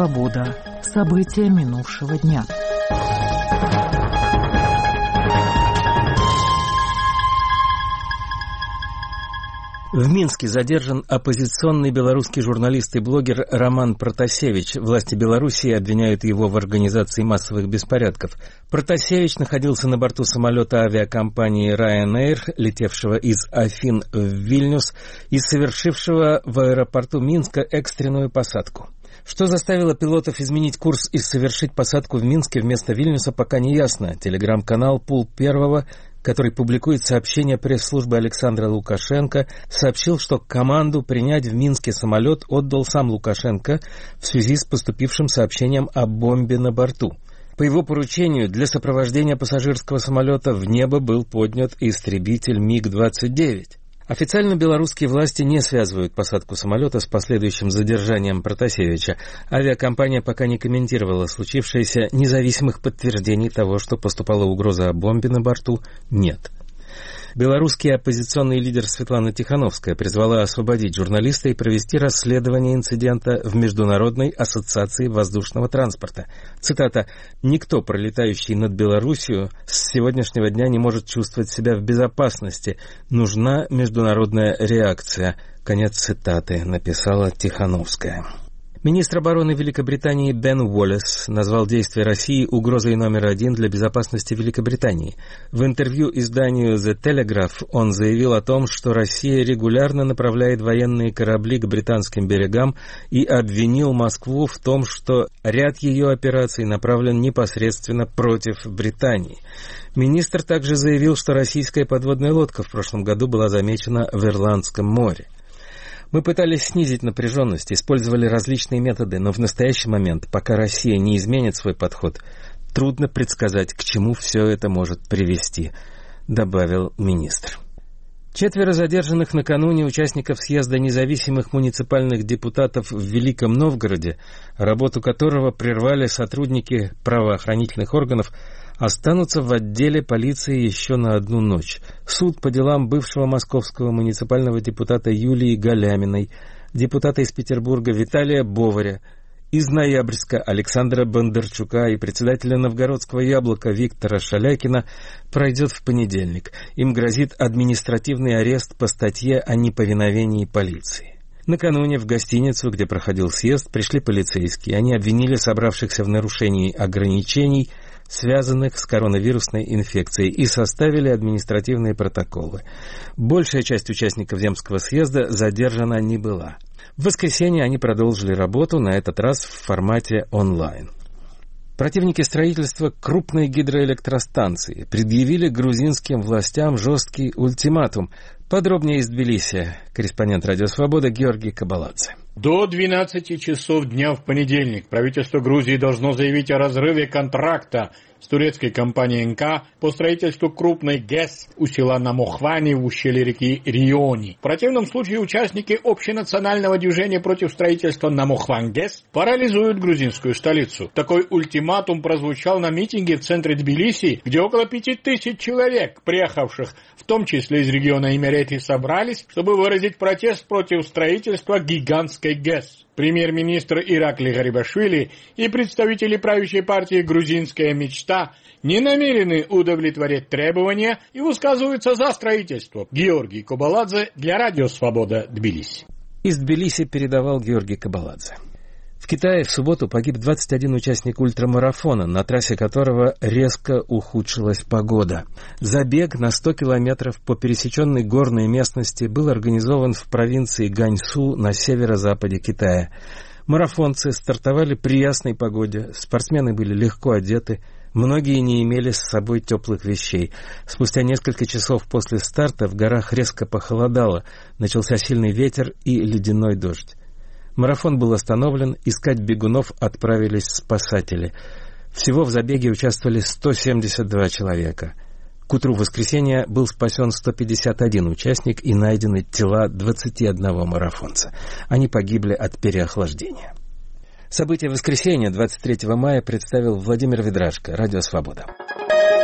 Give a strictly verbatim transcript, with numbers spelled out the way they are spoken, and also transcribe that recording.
«Свобода». События минувшего дня. В Минске задержан оппозиционный белорусский журналист и блогер Роман Протасевич. Власти Белоруссии обвиняют его в организации массовых беспорядков. Протасевич находился на борту самолета авиакомпании Ryanair, летевшего из Афин в Вильнюс и совершившего в аэропорту Минска экстренную посадку. Что заставило пилотов изменить курс и совершить посадку в Минске вместо Вильнюса, пока не ясно. Телеграм-канал «Пул Первого», который публикует сообщение пресс-службы Александра Лукашенко, сообщил, что команду принять в Минске самолет отдал сам Лукашенко в связи с поступившим сообщением о бомбе на борту. По его поручению для сопровождения пассажирского самолета в небо был поднят истребитель миг двадцать девять. Официально белорусские власти не связывают посадку самолета с последующим задержанием Протасевича. Авиакомпания пока не комментировала случившееся, независимых подтверждений того, что поступала угроза о бомбе на борту, нет. Белорусский оппозиционный лидер Светлана Тихановская призвала освободить журналиста и провести расследование инцидента в Международной ассоциации воздушного транспорта. Цитата: «Никто, пролетающий над Белоруссией, с сегодняшнего дня не может чувствовать себя в безопасности. Нужна международная реакция». Конец цитаты, написала Тихановская. Министр обороны Великобритании Бен Уоллес назвал действия России угрозой номер один для безопасности Великобритании. В интервью изданию The Telegraph он заявил о том, что Россия регулярно направляет военные корабли к британским берегам и обвинил Москву в том, что ряд ее операций направлен непосредственно против Британии. Министр также заявил, что российская подводная лодка в прошлом году была замечена в Ирландском море. Мы пытались снизить напряженность, использовали различные методы, но в настоящий момент, пока Россия не изменит свой подход, трудно предсказать, к чему все это может привести, добавил министр. Четверо задержанных накануне участников съезда независимых муниципальных депутатов в Великом Новгороде, работу которого прервали сотрудники правоохранительных органов, останутся в отделе полиции еще на одну ночь. Суд по делам бывшего московского муниципального депутата Юлии Галяминой, депутата из Петербурга Виталия Боваря, из Ноябрьска Александра Бондарчука и председателя Новгородского Яблока Виктора Шалякина пройдет в понедельник. Им грозит административный арест по статье о неповиновении полиции. Накануне в гостиницу, где проходил съезд, пришли полицейские. Они обвинили собравшихся в нарушении ограничений, связанных с коронавирусной инфекцией, и составили административные протоколы. Большая часть участников Земского съезда задержана не была. В воскресенье они продолжили работу, на этот раз в формате онлайн. Противники строительства крупной гидроэлектростанции предъявили грузинским властям жесткий ультиматум. Подробнее из Тбилиси корреспондент «Радио Свобода» Георгий Кабаладзе. До двенадцати часов дня в понедельник правительство Грузии должно заявить о разрыве контракта с турецкой компанией эн ка по строительству крупной ГЭС у села Намохвани в ущелье реки Риони. В противном случае участники общенационального движения против строительства Намохван-ГЭС парализуют грузинскую столицу. Такой ультиматум прозвучал на митинге в центре Тбилиси, где около пяти тысяч человек, приехавших в том числе из региона Имерети, собрались, чтобы выразить протест против строительства гигантской ГЭС. Премьер-министр Иракли Гарибашвили и представители правящей партии «Грузинская мечта» не намерены удовлетворять требования и высказываются за строительство. Георгий Кабаладзе для Радио Свобода, Тбилиси. Из Тбилиси передавал Георгий Кабаладзе. В Китае в субботу погиб двадцать один участник ультрамарафона, на трассе которого резко ухудшилась погода. Забег на сто километров по пересеченной горной местности был организован в провинции Ганьсу на северо-западе Китая. Марафонцы стартовали при ясной погоде, спортсмены были легко одеты, многие не имели с собой теплых вещей. Спустя несколько часов после старта в горах резко похолодало, начался сильный ветер и ледяной дождь. Марафон был остановлен, искать бегунов отправились спасатели. Всего в забеге участвовали сто семьдесят два человека. К утру воскресенья был спасен сто пятьдесят один участник и найдены тела двадцати одного марафонца. Они погибли от переохлаждения. События воскресенья двадцать третьего мая представил Владимир Ведрашко, Радио Свобода.